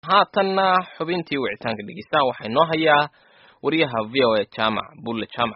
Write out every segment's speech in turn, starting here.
haatanna xubintii wicitaanka dhegeystaha waxaa inoo hayaa wariyaha VOA Jaamac Bulle Jaamac.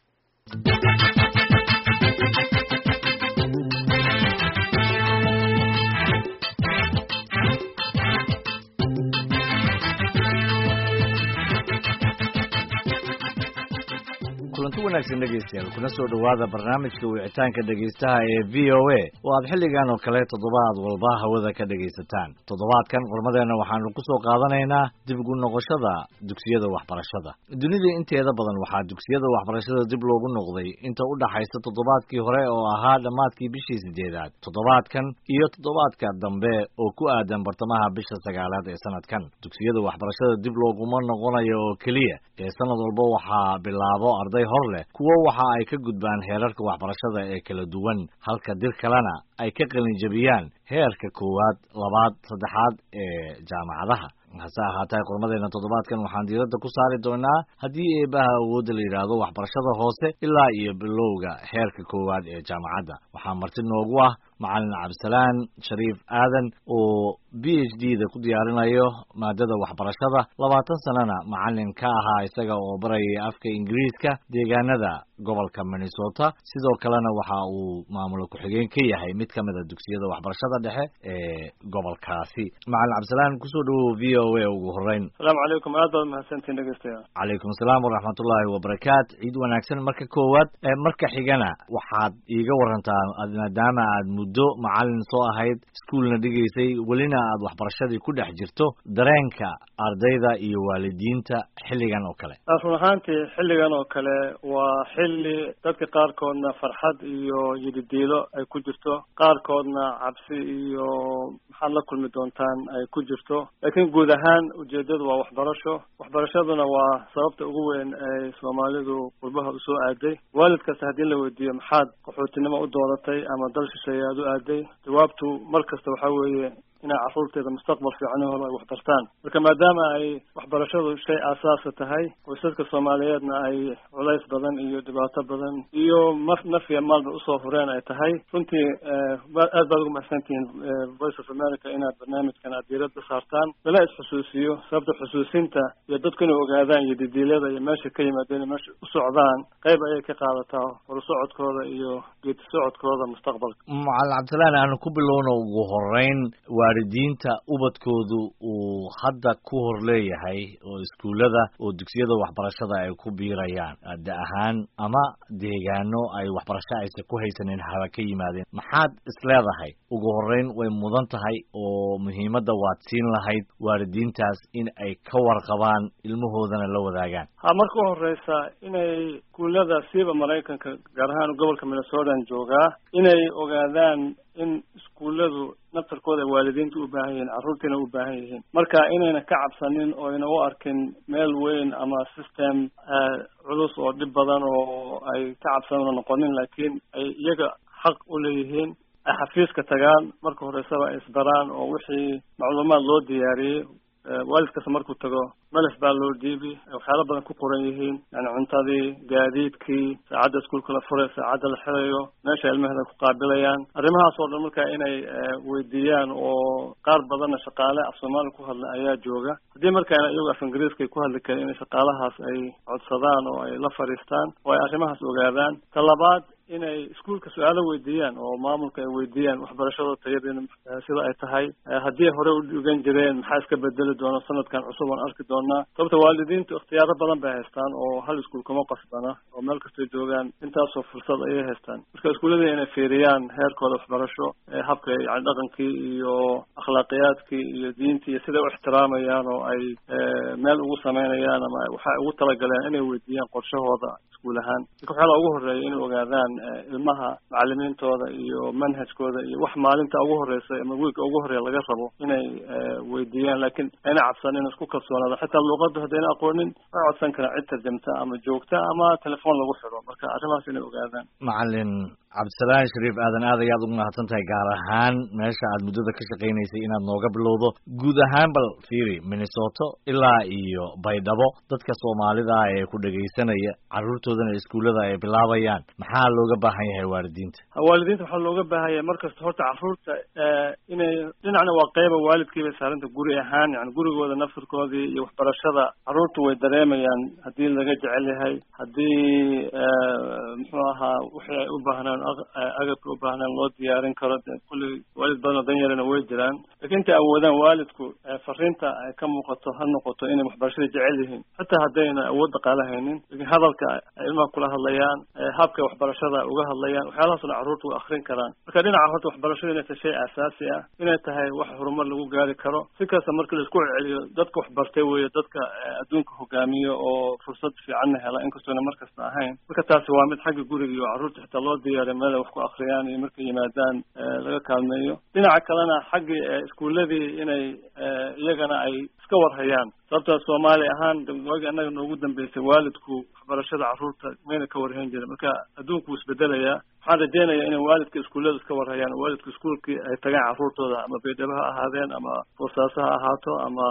kulanti wanaagsan dhegeystayaal kuna soo dhawaada barnaamijka wicitaanka dhegeystaha ee VOA oo aad xilligan oo kale toddobaad walba hawada ka dhegeysataan. Toddobaadkan qormadeena waxaanu ku soo qaadanaynaa dib ugu noqoshada dugsiyada waxbarashada. Dunida inteeda badan waxaa dugsiyada waxbarashada dib loogu noqday inta u dhaxaysa toddobaadkii hore oo ahaa dhammaadkii bishii 8aad. Toddobaadkan iyo toddobaadka dambe oo ku aadan bartamaha bisha 9aad ee sanadkan. Dugsiyada waxbarashada dib looguma noqonayo oo kaliya ee sanad walba waxaa bilaabo arday hor leh kuwa waxa ay ka gudbaan heerarka waxbarashada ee kala duwan halka dir kalena ay ka qalin jabiyaan heerka 1, 2, 3 ee jaamacadaha. hase ahaatee qormadeena toddobaadkan waxaan diiradda ku saari doonaa haddii eebaha awoodda la yidhaahdo waxbarashada hoose ilaa iyo bilowga heerka 1 ee jaamacadda. waxaa marti noogu ah macalin Cabdisalaan Shariif Aadan oo PhD-da ku diyaarinayo maadada waxbarashada 20 sanana macalin ka ahaa isaga oo barayay afka Ingiriiska deegaanada gobolka Minnesota. sidoo kalena waxa uu maamul ku xigeen ka yahay mid ka mid ah dugsiyada waxbarashada dhexe ee gobolkaasi. macalin Cabdisalaan ku soo dhawow VOA ugu horeyn. Assalaamu alaykum aad baad mahadsantiin dhegeystayaal. Calaykum asalaam waraxmatullaahi wabarakaatu. ciid wanaagsan marka koowaad. marka xigana waxaad iiga warantaa maadaama aad muddo macalin soo ahayd iskuulna dhigaysay welina aad waxbarashadii ku dhex jirto dareenka ardayda iyo waalidiinta xilligan oo kale. run ahaantii xilligan oo kale waa xilli dadka qaarkoodna farxad iyo yididiilo ay ku jirto, qaarkoodna cabsi iyo maxaad la kulmi doontaan ay ku jirto. laakiin guud ahaan ujeedadu waa waxbarashaduna waa sababta ugu weyn ay Soomaalidu qurbaha u soo aaday. waalid kasta haddii la weydiiyo maxaad qaxootinimo u dooratay ama dal shisheeye aad u aaday, jawaabtu mar kasta waxaa weeye inay carruurteeda mustaqbal fiican oo ay wax bartaan. marka maadaama ay waxbarashadu shay aasaasa tahay, qoysaska Soomaaliyeedna ay culays badan iyo dhibaato badan iyo naf iyo maalba usoo hureen ay tahay, runtii aad baad ugu mahadsantihiin Voice of America inaad barnaamijkan aad diiradda saartaan lana isxusuusiyo. sababta xusuusinta iyo dadku inay ogaadaan iyo didiilada iyo meesha ka yimaadeen meesha u socdaan qayb ayay ka qaadataa horusocodkooda iyo geedi socodkooda mustaqbalka. macalin Cabdisalaan aanu ku bilowno ugu horeyn waalidiinta ubadkoodu uu hadda ku hor leeyahay oo iskuulada oo dugsiyada waxbarashada ay ku biirayaan da ahaan ama deegaano ay waxbarasho aysan ku haysanin haba ka yimaadeen, maxaad isleedahay ugu horeyn way mudan tahay oo muhiimadda waad siin lahayd waalidiintaas in ay ka warqabaan ilmahoodana la wadaagaan? marka u horeysa inay iskuulada siiba Mareykanka gaar ahaan gobolka Minnesota joogaa inay ogaadaan in iskuuladu naftarkooda waalidiintu u baahan yihiin, carruurtiina u baahan yihiin. marka inayna ka cabsanin oo ayna u arkin meel weyn ama system culus oo dhib badan oo ay ka cabsanoo noqonin, laakiin ay iyaga xaq u leeyihiin ay xafiiska tagaan marka horeysaba ay isbaraan oo wixii macluumaad loo diyaariyey waalid kasta markuu tago malaf baa loo dhiibi waxyaalo badan ku qoran yihiin, yani cuntadii, gaadiidkii, saacadda iskuulka la furay, saacadda la xirayo, meesha ilmaheeda ku qaabilayaan, arrimahaas oo dhan marka inay weydiiyaan. oo qaar badanna shaqaale af Soomaali ku hadla ayaa jooga. haddii markaana iyagu af Ingiriiska ku hadli karin inay shaqaalahaas ay codsadaan oo ay la fadhiistaan oo ay arrimahaas ogaadaan. ta labaad inay iskuulka su-aalo weydiiyaan oo maamulka ay weydiiyaan waxbarashada tayadeena sida ay tahay, haddii hore u dhigan jireen maxaa iska bedeli doona sanadkan cusub aan arki doonaa. sababta waalidiintu ikhtiyaaro badan bay haystaan oo hal iskuul kuma qasbana oo meel kastay joogaan intaasoo fursad ayay haystaan. marka iskuuladii inay fiiriyaan heerkooda waxbarasho, habka yani dhaqankii iyo akhlaaqiyaadkii iyo diintii iyo siday u ixtiraamayaan oo ay meel ugu sameynayaan ama waxay ugu talagaleen inay weydiiyaan qorshahooda iskuul ahaan. marka waxyaala ugu horeeya inay ogaadaan ilmaha macalimiintooda iyo manhajkooda iyo wax maalinta ugu horeysa ama wiilka ugu horeeya laga rabo inay weydiiyaan, laakiin ayna cabsanin, isku kalsoonaado. xitaa luuqadda haddayna aqoonin way codsan karaan cid tarjamta ama joogta ama telefoon lagu xiro. marka arrimahaas inay ogaadaan. macalin cabdisalaan shariif aadan aad ayaad ugu mahadsan tahay gaar ahaan meesha aad muddada ka shaqaynaysay inaad nooga bilowdo guud ahaan bal fiiri Minnesota ilaa iyo Baydhabo dadka Soomaalida ee ku dhageysanaya carruurtoodana iskuulada ay bilaabayaan maxaa looga baahan yahay waalidiinta waxaa looga baahan yahay markasta horta carruurta inay dhinacna waa qayba waalidkiiba saaranta guri ahaan yani gurigooda naftirkoodii iyo waxbarashada carruurtu way dareemayaan haddii laga jecel yahay haddii muxuu ahaa wixii ay u baahnaan agabka u baahnaan loo diyaarin karo kulli waalid badan oo danyarana way jiraan laakiin intay awoodaan waalidku fariinta ay ka muuqato ha noqoto inay waxbarashada jecel yihiin xitaa haddayna awood dhaqaale haynin laakiin hadalka ay ilmaha kula hadlayaan habka waxbarashada uga hadlayaan waxyaalahaasna carruurtu way akrin karaan marka dhinaca horta waxbarashada inay tahay shay aasaasi ah inay tahay wax horumar lagu gaari karo si kasta marka la isku celiyo dadka waxbartay weeye dadka adduunka hogaamiyo oo fursad fiicanna hela inkastoona markasta ahayn marka taasi waa mid xagga guriga iyo carruurta xitaa loo diyaariyo meel ay wax ku akriyaan iyo markay yimaadaan laga kaalmeeyo dhinaca kalena xaggii iskuuladii inay iyagana ay iska warhayaan sababta Soomaali ahaan waagi annaga noogu dambeysay waalidku waxbarashada carruurta mayna ka warhayn jirin marka adduunku isbedelayaa waxaan rajeynayaa inay waalidka iskuullada iska warhayaan waalidka iskuulkii ay tagaan carruurtooda ama Baydhabo ha ahaadeen ama Boosaaso ha ahaato ama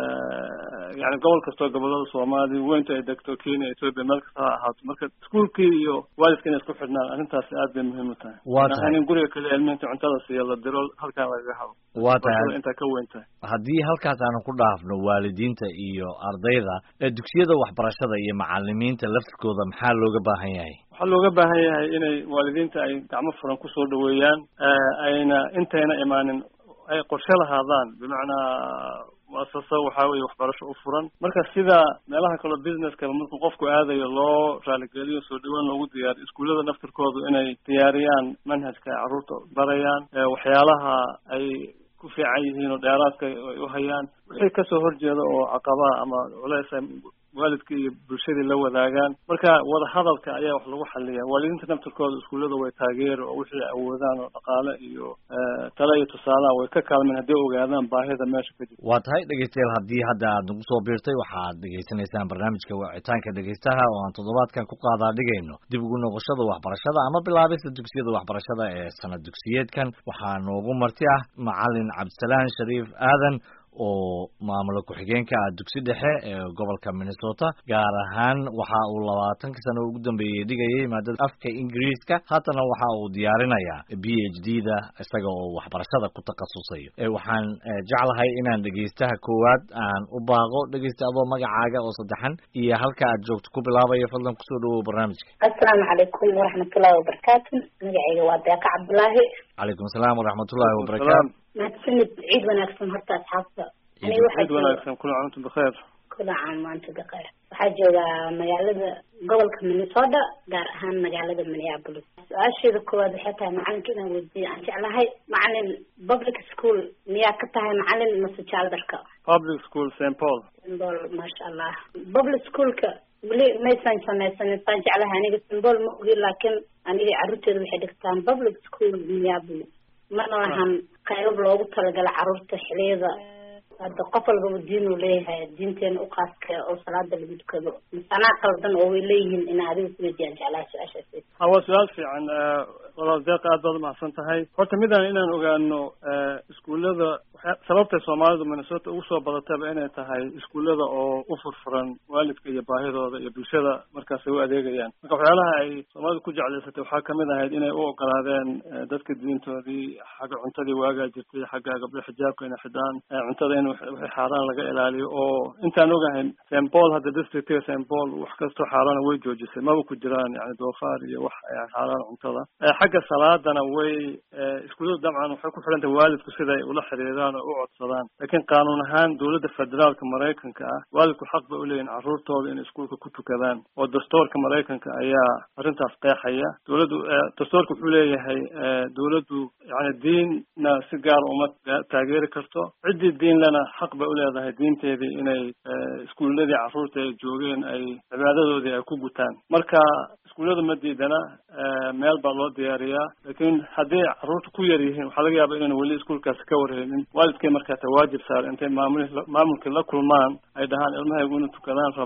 yani gobol kastoo gobolada Soomaaliya weynta ay degto Kenya Ethiopia meel kasta ha ahaato marka iskuulkii iyo waalidka inay isku xidhnaan arrintaasi aad bay muhiim u tahay in guriga kale ilmihiinta cuntada siiyo la diro halkaan lagaga habo waa tahay intaa ka weyn tahay haddii halkaas aanu ku dhaafno waalidiinta iyo ardayda dugsiyada waxbarashada iyo macallimiinta laftirkooda maxaa looga baahan yahay waxaa looga baahan yahay inay waalidiinta ay gacmo furan kusoo dhaweeyaan ayna intayna imaanin ay qorshe lahaadaan bimacnaa muasasa waxaa weeye waxbarasho u furan marka sida meelaha kale businesskaba markuu qofku aadayo loo raaligeliyo soo dhawaan loogu diyaariyo iskuullada naftirkoodu inay diyaariyaan manhajka ay carruurta barayaan waxyaalaha ay ku fiican yihiin oo dheeraadka ay u hayaan wixii kasoo horjeeda oo caqabaha ama culeys waalidkii iyo bulshadii la wadaagaan marka wada hadalka ayaa wax lagu xaliyaa waalidiinta naftirkooda iskuullada way taageero oo wixii awoodaan oo dhaqaale iyo talo iyo tusaalaha way ka kaalmeen haddii ogaadaan baahida meesha ka jirta waa tahay dhegeystayaal haddii hadda aad nagu soo biirtay waxaad dhegeysanaysaan barnaamijka wicitaanka dhegeystaha oo aan toddobaadkan ku qaadaa dhigayno dib ugu noqoshada waxbarashada ama bilaabista dugsiyada waxbarashada ee sanad dugsiyeedkan waxaa noogu marti ah macallin cabdisalaan shariif aadan oo maamula ku-xigeenka ah dugsi dhexe ee gobolka Minnesota gaar ahaan waxa uu 20 sano ugu dambeeyay dhigayay maadada afka Ingiriiska haddana waxa uu diyaarinayaa PhD-da isaga oo waxbarashada ku takhasusay waxaan jeclahay inaan dhageystaha koowaad aan u baaqo dhageysta adoo magacaaga oo saddexan iyo halka aad joogto ku bilaabayo fadlan ku soo dhawow barnaamijka assalaamu calaykum waraxmatullaahi wabarakaatuh magacayga waa Deeqa Cabdullaahi calaykum asalaam waraxmatullaahi wabarakaatuh mahadsanid ciid wanaagsan horta asxaabta ciid wanaagsan kula caantu bikheer kula caam maanta bikheer waxaa joogaa magaalada gobolka Minnesota gaar ahaan magaalada Minneapolis su-aasheeda koowaad waxay tahay macalinka inaan weydiiyo aan jeclahay macalin public school miyaa ka tahay macalin mase jaaldarka public school St. Paul masha Allah public schoolka weli maysan samaysanin saan jeclahay aniga St. Paul ma ogi laakiin aniga carruurteeda waxay dhigtaan public school Minneapolis mana lahan qayb loogu talagalay carruurta xiliyada hadda qof walbaba diin uu leeyahay diinteena u khaaska oo salaada lagu tukado misanaa qaldan oo way leeyihiin in adiga ku weydiiyaan jeclaha su-aashaasi waa su-aal fiican walaal Deeqa aad baad umahadsan tahay horta midaan inaan ogaano iskuullada sababtay Soomaalidu Minnesota ugu soo badataba inay tahay iskuullada oo u furfuran waalidka iyo baahidooda iyo bulshada markaas ay u adeegayaan marka waxyaalaha ay Soomaalidu ku jeclaysatay waxaa kamid ahayd inay u ogolaadeen dadka diintoodii xagga cuntadii waagaa jirtay xagga gabdho xijaabka inay xidhaan cuntada in wixii xaaraan laga ilaaliyo oo intaan ogahay St. Paul hadda districtiga St. Paul wax kastoo xaaraana way joojisay maba ku jiraan yani doofaar iyo wax xaaraan cuntada xagga salaadana way iskuullada dabcan waxay ku xidhan tahay waalidku siday ula xiriiraan oo u codsadaan laakiin qaanuun ahaan dowladda federaalka Mareykanka ah waalidku xaq bay u leeyihiin carruurtooda inay iskuulka ku tukadaan oo dastuurka Mareykanka ayaa arrintaas qeexaya dowladdu dastuurka wuxuu leeyahay dowladdu yani diinna si gaar uma taageeri karto ciddii diin lana xaq bay u leedahay diinteedii inay iskuulladii carruurta ay joogeen ay cibaadadoodii ay ku gutaan marka iskuullada ma diidana meel baa loo diyaariyaa laakiin haddii carruurta ku yar yihiin waxaa laga yaabaa inaan weli iskuulkaasi ka warhaynin waalidkay markaata waajib saar intay maamulkii la kulmaan ay dhahaan ilmahaygu inuu tukadaan rabaa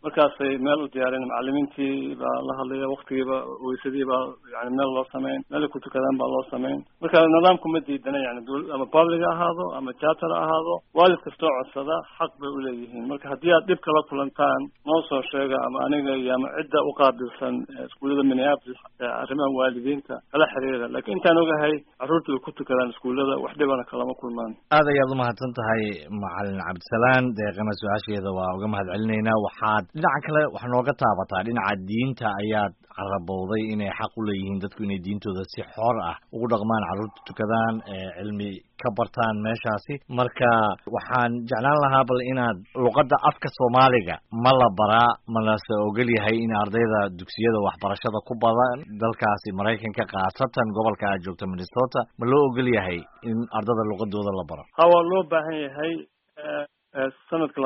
markaasay meel u diyaareen macallimiintii baa la hadlaya waqtigiiba weysadii baa yani meel loo sameyn meel ku tukadaan baa loo sameyn marka nidaamku ma diidana yani ama public ahaado ama charter ahaado waalid kastoo codsada xaq bay u leeyihiin marka haddii aad dhib kala kulantaan noo soo sheega ama aniga iyo ama cidda u qaabilsan iskuullada Minneapolis arrimaha waalidiinta kala xiriira laakiin intaan ogahay carruurtu ay ku tukadaan iskuullada wax dhibana kalama kulmaan aad ayaad u mahadsan tahay macallin cabdisalaan deeqana su-aasheeda waa uga mahad celinaynaa waxaad dhinaca kale wax nooga taabataa dhinaca diinta ayaad carabowday inay xaq u leeyihiin dadku inay diintooda si xor ah ugu dhaqmaan carruurta tukadaan cilmi ka bartaan meeshaasi marka waxaan jeclaan lahaa bal inaad luqadda afka Soomaaliga ma la baraa ma la soo ogol yahay in ardayda dugsiyada waxbarashada ku badan dalkaasi Mareykanka qaasatan gobolka aad joogto Minnesota ma loo ogol yahay in ardayda luqadooda la baro waa loo baahan yahay sanadka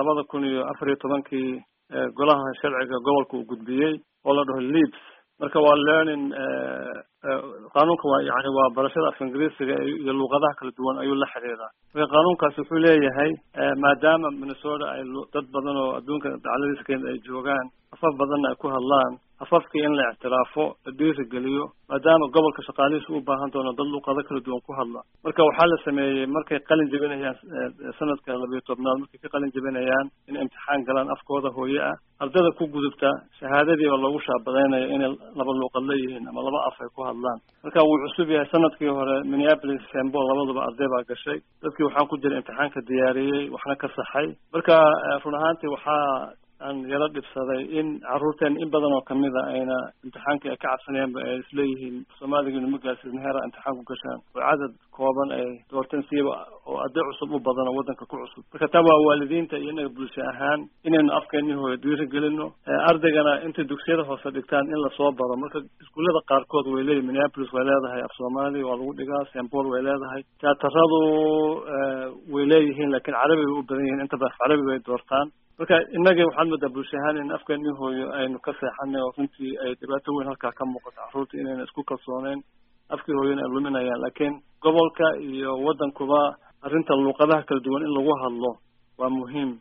2014 golaha sharciga gobolka uu gudbiyay oo la dhaho LEAPS marka waa learning qaanuunka waa yani waa barashada af Ingiriisiga iyo luqadaha kala duwan ayuu la xiriiraa marka qaanuunkaasi wuxuu leeyahay maadaama Minnesota ay dad badan oo adduunka dacaladiisa ka ay joogaan afaf badan ay ku hadlaan afafkii in la ictiraafo la dhiirigeliyo maadaama gobolka shaqaalihiisa u baahan doono dad luqado kala duwan ku hadla marka waxaa la sameeyey markay qalin jebinayaan sanadka 12 markay ka qalin jebinayaan in imtixaan galaan afkooda hooye ah ardayda ku gudubta shahaadadiiba loogu shaabadaynayo inay laba luqad leeyihiin ama laba af ay ku hadlaan marka wuu cusub yahay sanadkii hore Minneapolis St. Paul labaduba arday baa gashay dadkii waxaan ku jiray imtixaanka diyaariyey waxna ka saxay marka run ahaantii waxaa aan yara dhibsaday in carruurteen in badan oo kamid ah ayna imtixaankii ay ka cabsanayaan ba ay isleeyihiin Soomaaliga inuu magaasiin heera imtixaan ku gashaan oo cadad kooban ay doorteen siiba oo arday cusub u badan oo wadanka ku cusub marka taa waa waalidiinta iyo inaga bulsho ahaan inaynu afkeeni hooyo dhiirigelino ardaygana inta dugsiyada hoose dhigtaan in la soo baro marka iskuullada qaarkood way leeyihiin Minneapolis way leedahay af Soomaali waa lagu dhigaa St. Paul way leedahay teataradu way leeyihiin laakiin carabi way u badan yihiin inta badan carabi way doortaan marka inaga waxaan moodaa bulsho ahaan in afkeeni hooyo aynu ka seexanay oo runtii ay dhibaato weyn halkaa ka muuqato carruurta inayna isku kalsooneyn afkii hooyona ay luminayaan laakiin gobolka iyo wadankuba arrinta luqadaha kala duwan in lagu hadlo waa muhiim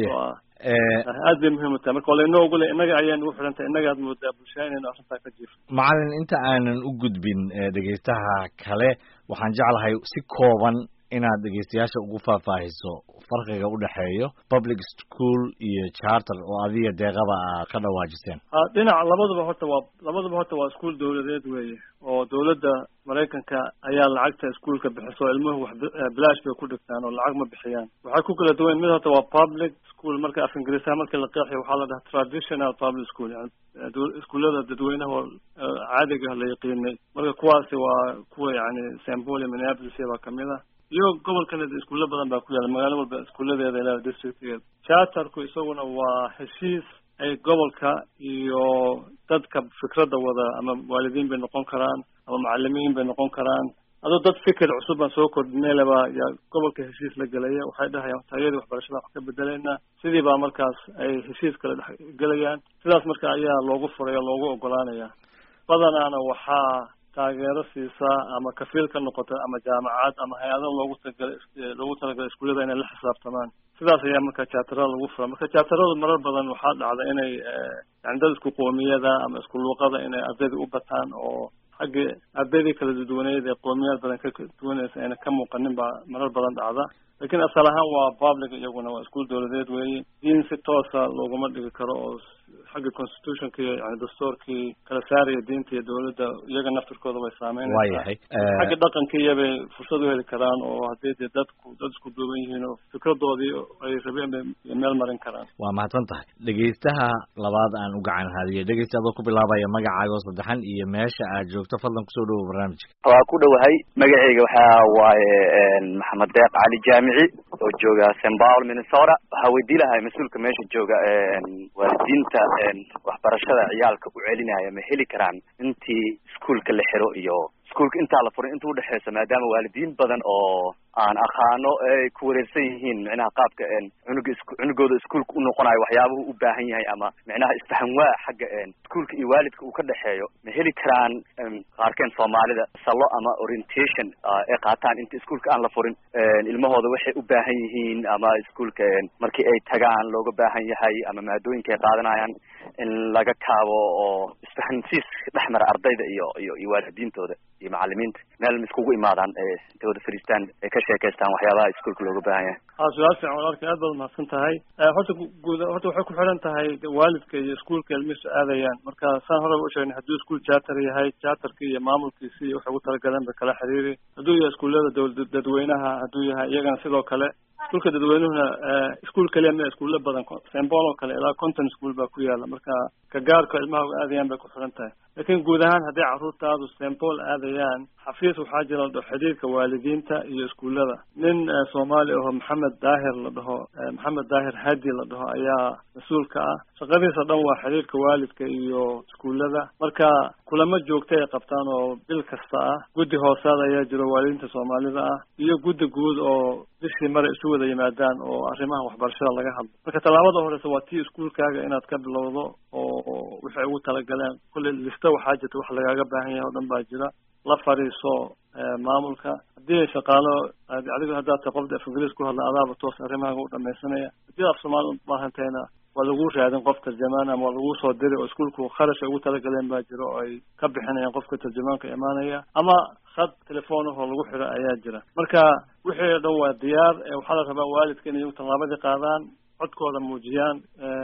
aad bay muhiim u tahay marka walaynoo ogole inaga ayaan ugu xidhan tahay innagaad moodaa bulshada inaynu arrintaa ka jiifo macallin inta aanan u gudbin dhegeystaha kale waxaan jeclahay si kooban inaad dhegeystayaasha ugu faahfaahiso farqiga u dhaxeeyo public school iyo charter oo adiga deeqaba ka dhawaajiseen dhinaca labaduba horta waa iskuul dawladeed weeye oo dawladda Mareykanka ayaa lacagta iskuulka bixiso ilmuhu wax bilaash bay ku dhigtaan oo lacag ma bixiyaan waxay ku kala duwan mid horta waa public school marka af Ingiriisiga marka la qeexay waxaa la dhahaa traditional public school yani iskuullada dadweynaha caadiga la yaqiinay marka kuwaasi waa kuwa yani St. Paul iyo Minneapolis baa kamid ah iyo gobolkan iskuulo badan baa ku yaala magaalo walba iskuuladeeda ilaa districtkeeda charterku isaguna waa heshiis ay gobolka iyo dadka fikradda wada ama waalidiin bay noqon karaan ama macallimiin bay noqon karaan adoo dad fikir cusub baan soo kordhineelaba yaa gobolka heshiis la gelaya waxay dhahayaan tayadii waxbarashada wax ka bedelayna sidii baa markaas ay heshiis kala dhex gelayaan sidaas marka ayaa loogu furay oo loogu ogolaanaya badanaana waxaa taageero siisaa ama kafiil ka noqota ama jaamacad ama hay-ado loogu talagalay iskuullada inay la xisaabtamaan sidaas ayaa marka charterada lagu fura marka charteradu marar badan waxaa dhacda inay yani dad isku qoomiyada ama isku luuqada inay ardayda u bataan oo xagga ardaydii kala duwaneed ee qoomiyad badan ka duwanaysa ayna ka muuqanin baa marar badan dhacda laakiin asal ahaan waa public iyaguna waa iskuul dawladeed weeye diin si toosa looguma dhigi karo oo xagga constitutionka iyo yani dastuurkii kala saaraya diinta iyo dawladda iyaga naftirkooda way saameynaysaa xagga dhaqankiiya bay fursad u heli karaan oo haddii dee dad isku duuban yihiin oo fikradoodii ay rabeen bay meel marin karaan waa mahadsan tahay dhegeystaha labaad aan u gacan haadiyay dhegeysta adoo ku bilaabaya magacaaga oo saddexan iyo meesha aad joogto fadlan kusoo dhawow barnaamijka waa ku dhowahay magacayga waxaa waaye maxamed deeq cali jaamici oo jooga St. Paul Minnesota waxaa weydii lahay mas-uulka meesha jooga waalidiinta waxbarashada ciyaalka u celinaya ma heli karaan intii iskuulka la xiro iyo iskuulka intaa la furay inta udhexeysa maadaama waalidiin badan oo aan aqaano ay ku wareersan yihiin micnaha qaabka cunugooda iskuulka u noqonayo waxyaabuhu u baahan yahay ama micnaha isfahan waa xagga iskuulka iyo waalidka uu ka dhexeeyo ma heli karaan qaarkeen soomaalida salo ama orientation ay qaataan inta iskuulka aan la furin ilmahooda waxay u baahan yihiin ama iskuulka markii ay tagaan looga baahan yahay ama maadooyinka ay qaadanayaan in laga kaabo oo isfahansiis dhexmara ardayda iyo waalidiintooda iyo macalimiinta meel ma iskugu imaadaan intay wada fadhiistaan ay ka sheekaystaan waxyaabaha iskuulka looga baahan yahay su-aal fiican walaalkay aad baad umahadsan tahay horta waxay ku xiran tahay waalidka iyo iskuulka ilmihiisu aadayaan marka saan horeba usheegnay hadduu iskuul charter yahay charterka iyo maamulkiisi iyo waxay ugu talagaleen ba kala xiriiri hadduu yahay iskuullada dadweynaha hadduu yahay iyagana sidoo kale iskuulka dadweynuhuna iskuul kaliya ma iskuulla badan St. Paul oo kale ilaa 50 iskuul baa ku yaala marka ka gaarka ilmaha u aadayaan bay ku xiran tahay laakiin guud ahaan haddii carruurtaadu St. Paul aadayaan xafiis waxaa jira la dhaho xiriirka waalidiinta iyo iskuullada nin Soomaali oo Maxamed Daahir Hadi la dhaho ayaa mas-uulka ah shaqadiisa dhan waa xiriirka waalidka iyo iskuullada marka kulamo joogta ay qabtaan oo bil kasta ah guddi hoosaad ayaa jiro waalidiinta Soomaalida ah iyo guddi guud oo bishii mare isu wada yimaadaan oo arrimaha waxbarashada laga hadlo marka tallaabada horeysa waa tii iskuulkaaga inaad ka bilowdo oo waxay ugu talagaleen kulli lista waxaa jirta wax lagaaga baahan yahay oo dhan baa jira la fariiso maamulka haddii shaqaalo adiga haddaad tahay qofda af ingiriis ku hadla adaaba toos arrimahaaga u dhamaysanaya haddii af Soomaali u baahan tahayna waa lagu raadin qof tarjamaan ama waa lagu soo diri oo iskuulku kharash ay ugu talagaleen baa jiro oo ay ka bixinayaan qofka tarjamaanka imaanaya ama khad telefoon oo lagu xiro ayaa jira marka wixii dhan waa diyaar waxaa la rabaa waalidka inay tallaabada qaadaan codkooda muujiyaan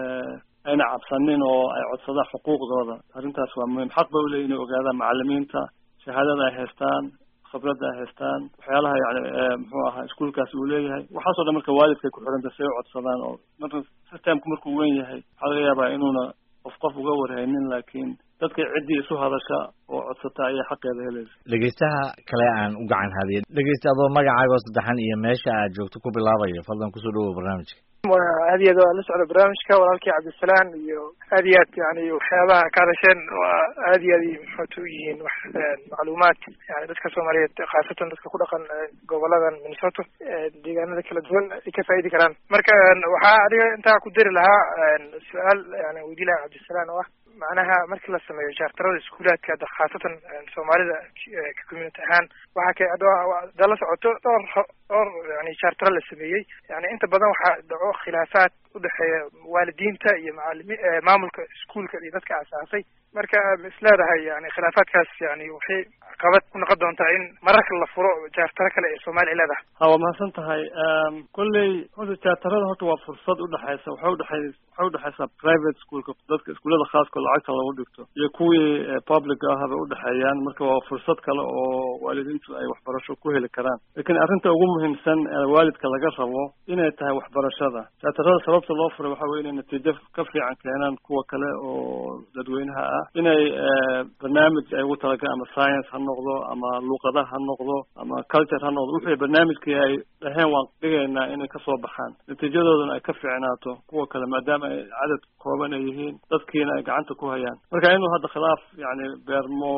ayna cabsanin oo ay codsadaan xuquuqdooda arrintaas waa muhiim xaq bay u leeyihiin inay ogaadaan macallimiinta shahaadada ay haystaan khibradda ay haystaan waxyaalaha yani muxuu ahaa iskuulkaasi uu leeyahay waxaasoo dhan marka waalidkay ku xiranta si ay u codsadaan oo marka systemku markuu weyn yahay waxaa laga yaabaa inuuna qof uga warhaynin laakiin dadka ciddii isu hadasha oo codsata ayaa xaqeeda helaysa dhegeystaha kale aan u gacan hadiyay dhegeysta adoo magacaaga oo saddexan iyo meesha aad joogto ku bilaabayo fadlan kusoo dhawow barnaamijka aad iyo aad waa la socda barnaamijka walaalkii cabdisalaan iyo aad iyo aad yani waxyaabaha ka hadasheen waa aad iyo aad muxuutu yihiin wax macluumaad yani dadka Soomaaliyeed khaasatan dadka ku dhaqan goboladan Minnesota deegaanada kala duwan ay ka faa'iidi karaan marka waxaa adiga intaa ku dari lahaa su-aal yani weydiin lahaa cabdisalaan oo ah macnaha markii la sameeyo charterada iskuulaadka khaasatan Soomaalida community ahaan waxaa ka la socoto dhowr yani charter la sameeyey yani inta badan waxaa dhaco khilaafaad u dhexeeya waalidiinta iyo maamulka iskuulka iyo dadka asaasay marka isleedahay yani khilaafaadkaas yani waxay caqabad ku noqon doontaa in mararka la furo chartero kale ee Soomaaliya leedahay waa mahadsan tahay kulley horta charterada horta waa fursad u dhaxaysa waxay u dhaxaysaa private schoolka dadka iskuullada khaaska lacagta lagu dhigto iyo kuwii public ah bay u dhaxeeyaan marka waa fursad kale oo waalidiintu ay waxbarasho ku heli karaan laakiin arrinta ugu muhiimsan waalidka laga rabo inay tahay waxbarashada charterada sababta loo furay waxaa weeye inay natiijo ka fiican keenaan kuwa kale oo dadweynaha ah inay barnaamij ay ugu talagalaan ama science ha noqdo ama luuqadaha ha noqdo ama culture ha noqdo wixii barnaamijkii ay dhaheen waan dhigaynaa inay kasoo baxaan natiijadoodana ay ka fiicnaato kuwa kale maadaama ay cadad kooban ay yihiin dadkiina ay gacanta ku hayaan marka inuu hadda khilaaf yani beermo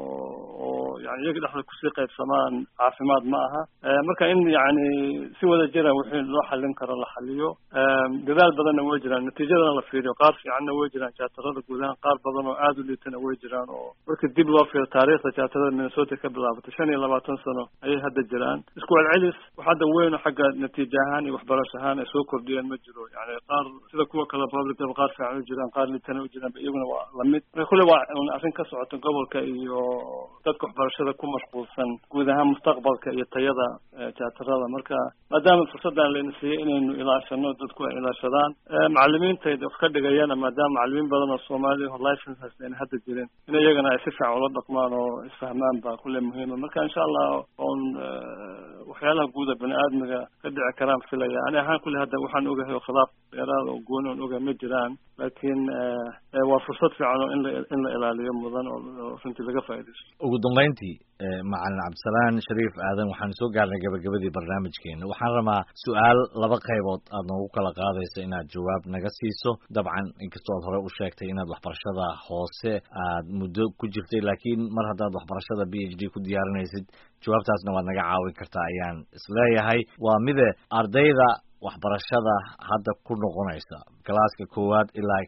oo yani iyaga dhexda kusii qaybsamaan caafimaad ma aha marka in yani si wada jira wixii loo xallin karo la xalliyo dadaal badanna way jiraan natiijadana la fiiriyo qaar fiicanna way jiraan charterada guud ahaan qaar badan oo aada u liitana way jiraan oo marka dib loo fiiro taariikhda charterada Minnesota ka bilaabatay 25 sano ayay hadda jiraan isku celcelis wax hadda weyn oo xagga natiijo ahaan iyo waxbarasho ahaan ay soo kordhiyeen ma jiro yani qaar sida kuwa kale public qaar fiican u jiraan qaar liitana u jiraan iyaguna waa lamid marka kulli waa arrin ka socota gobolka iyo dadka waxbarashada ku mashquulsan guud ahaan mustaqbalka iyo tayada charterada marka maadaama fursadan layna siiyey inaynu ilaashano dadku ay ilaashadaan macallimiinta wax ka dhigayana maadaama macallimiin badan oo Soomaali oo license haystaan hadda jireen in iyagana ay si fiican ula dhaqmaan oo isfahmaan baa kulli muhiim marka insha Allah on waxyaalaha guud ee bani'aadmiga ka dhici karaan filaya ani ahaan kulli hadda waxaan ogahay khilaaf dheeraad oo gooni oo ogahay ma jiraan laakiin waa fursad fiican oo in la ilaaliyo mudan oo runtii laga faa'iideysto ugu dambeyntii macallin Cabdisalaan Shariif Aadan waxaan soo gaarnay gabagabadii gabagabadii barnaamijkeena waxaan rabaa su-aal laba qaybood aad noogu kala qaadayso inaad jawaab naga siiso dabcan inkastoo aad hore u sheegtay inaad waxbarashada hoose aad muddo ku jirtay laakiin mar haddaad waxbarashada PhD ku diyaarinaysid jawaabtaasna waad naga caawin kartaa ayaan isleeyahay waa mide ardayda waxbarashada hadda ku noqonaysa galaaska koowaad ilaa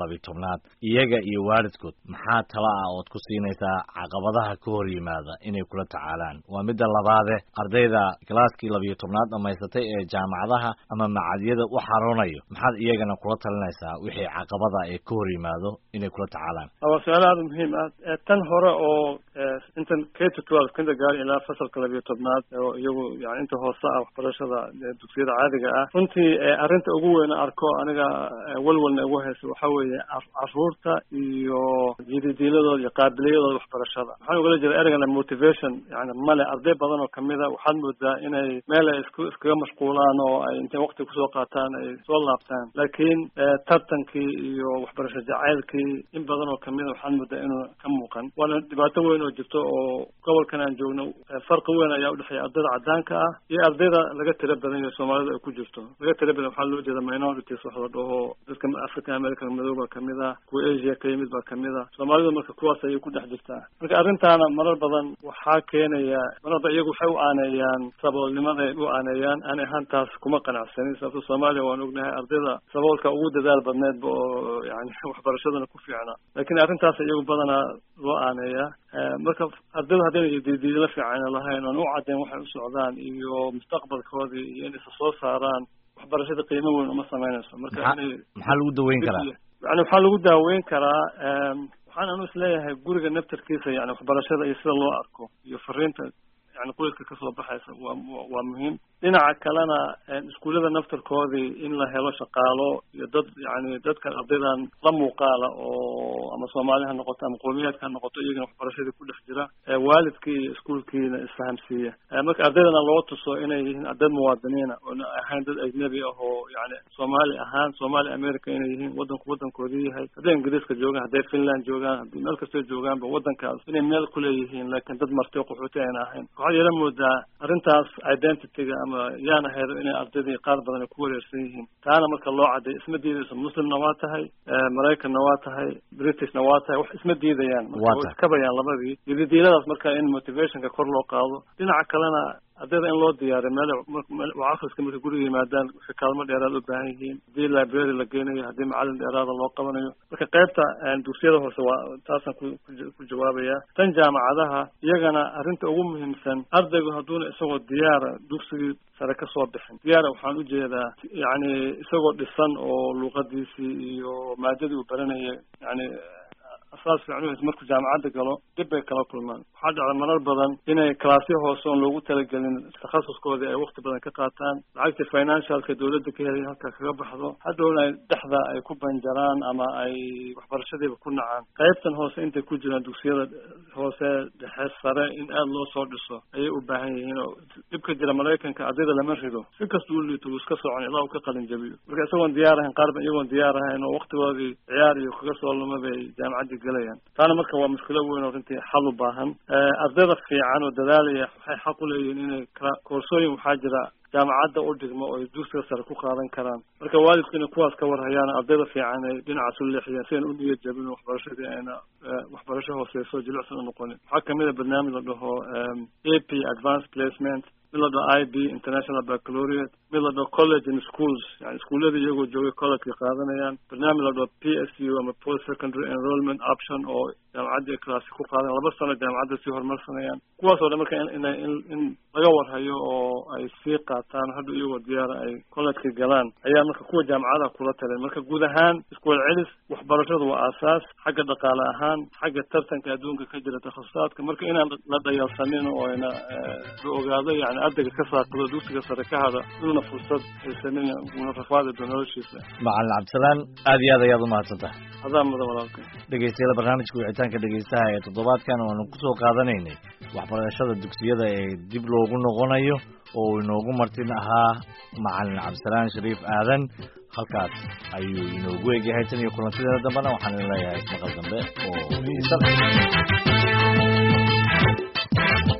12 iyaga iyo waalidkood maxaa tala ah ood ku siinaysaa caqabadaha ka hor yimaada inay kula tacaalaan waa midda labaade ardayda galaaskii 12 dhamaysatay ee jaamacadaha ama macadyada u xaroonayo maxaad iyagana kula talinaysaa wixii caqabada ay ka hor yimaado inay kula tacaalaan waa su'aal aad muhiim ah tan hore oo intan K-12 kindergarten ilaa fasalka 12 oo iyagu yani inta hoose ah waxbarashada dugsiyada caadiga ah runtii arrinta ugu weyn arko aniga walwalna ugu hayso waxa weeye caruurta iyo jididilada iyo qaabiliyadooda waxbarashada waxaan ugala jeedaa ereyga motivation yani male arday badan oo kamida waxaad moodaa inay meel ay iskaga mashquulaan oo ay intay waqti kusoo qaataan ay soo laabtaan laakiin tartankii iyo waxbarasho jacaylkii in badan oo kamida waxaad moodaa inuu ka muuqan waana dhibaato weyn oo jirto oo gobolkan aan joogno farqi weyn ayaa udhexeeya ardayda cadaanka ah iyo ardayda laga tira badan yahay Soomaalida ay ku jirto laga tira badan waxaa loo jeedaa minorities wax la dhaho dadka African American madowga kamida kuwa Asia ka yimid baa kamida Soomaalida marka kuwaas ay ku dhex jirtaa marka arrintaana marar badan waxaa keenaya marba iyagu waxay u aanayaan saboolnimada ay u aanayaan aan ahaantaas kuma qanacsanin sababtoo Soomaaliya waan ognahay ardayda saboolka ugu dadaal badneed oo yani waxbarashadana ku fiicna laakiin arrintaas iyagu badana loo aanaya marka ardayda hadday diidila fiican lahayn oo u cadeen waxay u socdaan iyo mustaqbalkoodii iyo inay soo saaraan waxbarashada qiimo weyn uma sameynayso marka maxaa lagu daweyn karaa yani waxaa lagu daaweyn karaa waxaan anu isleeyahay guriga naftarkiisa yani waxbarashada iyo sida loo arko iyo fariinta yani qoyska kasoo baxaysa waa muhiim dhinaca kalena iskuullada naftarkoodii in la helo shaqaalo iyo dad yani dadka ardaydan la muuqaala oo ama Soomaali ha noqoto ama qowmiyad ha noqoto iyagana waxbarashadii ku dhex jira waalidkii iyo iskuulkiina isfahamsiiya marka ardaydana loo tuso inay yihiin arday muwaadiniina oo ahayn dad ajnabi ah oo yani Soomaali America inay yihiin wadankoodii yahay hadday Ingiriiska joogaan hadday Finland joogaan hadday meel kasta joogaanba wadankaas inay meel ku leeyihiin laakiin dad martay qaxooti aan ahayn waxaa yeelan moodaa arrintaas identity-ga ama yaana hayro inay ardaydii qaar badan ay ku wareersan yihiin taana marka loo caday isma diidayso muslimna waa tahay maraykanna waa tahay britishna waa tahay wax isma diidayaan marka way iskabayaan labadii diidiladaas marka in motivationka kor loo qaado dhinaca kalena ardayda in loo diyaariyo meel akhriska marka guriga yimaadaan wixii kaalmo dheeraad u baahan yihiin haddii library la geynayo haddii macallin dheeraada loo qabanayo marka qaybta dugsiyada hoose waa taasaan ku jawaabaya tan jaamacadaha iyagana arrinta ugu muhiimsan ardaygu hadduuna isagoo diyaara dugsigii sare ka soo bixin diyaara waxaan u jeedaa yani isagoo dhisan oo luuqadiisii iyo maadadii uu baranayay yani asaas fiican markuu jaamacadda galo dib bay kala kulmaan waxaa dhacda marar badan inay kalaasyo hoose oon loogu talagelin takhasuskoodii ay waqti badan ka qaataan lacagtii financialka dawladda ka helay halka kaga baxdo hadhowna ay dhexda ay ku banjaraan ama ay waxbarashadiiba ku nacaan qaybtan hoose intay ku jiraan dugsiyada hoose dhexe sare in aada loo soo dhiso ayay u baahan yihiin oo dhibka jira Maraykanka ardayda lama rido si kasta uu liito uu iska socon ilaa uu ka qalin jabiyo marka isagoon diyaar ahayn qaarba iyagoon diyaar ahayn oo waqtigoodii ciyaar iyo kaga soo luma bay jaamacadda galayaan taana marka waa mushkilo weyn oo runtii xal u baahan ardayda fiican oo dadaalaya waxay xaq u leeyihiin inay koorsooyin waxaa jira jaamacadda u dhigmo oo dugsiga sare ku qaadan karaan marka waalidku inay kuwaas ka warhayaan ardayda fiican ay dhinacaas u leexiyaan si aan u niyad jabin waxbarashadii ayna waxbarasho hooseyso jilicsan u noqonin waxaa kamid a barnaamij la dhaho AP Advanced Placement mid la dhaho IB International Baccalaureate mid la dhaho College and Schools yani iskuullada iyagoo joogay collegeka qaadanayaan barnaamij la dhaho PSU ama Post Secondary Enrollment Option oo jaamacadda class ku qaadan 2 sano jaamacadda sii horumarsanayaan kuwaas oo dhan marka in laga warhayo oo ay sii qaataan hadda iyagoo diyaara ay collegeka galaan ayaa marka kuwa jaamacadaha kula taleen marka guud ahaan isku celcelis waxbarashadu waa aasaas xagga dhaqaale ahaan xagga tartanka adduunka ka jira takhasusaadka marka inaan la dhayalsanin oo ayna la ogaado yani ardayga ka saaqado dugsiga sare ka hada inuna fursad haysanin una rafaadi doono noloshiisa macallin Cabdisalaan aad iyo aad ayaad u mahadsantahay adaa mudan walaalka dhegeystayaal barnaamijka wicitaanka dhegeystaha ee toddobaadkan waanu ku soo qaadanaynay waxbarashada dugsiyada ee dib loogu noqonayo oo inoogu martin ahaa macallin Cabdisalaan Shariif Aadan halkaas ayuu inoogu eegyahay tan iyo kulantideena dambana waxaan leeyahay maqal dambe oo xiiso leh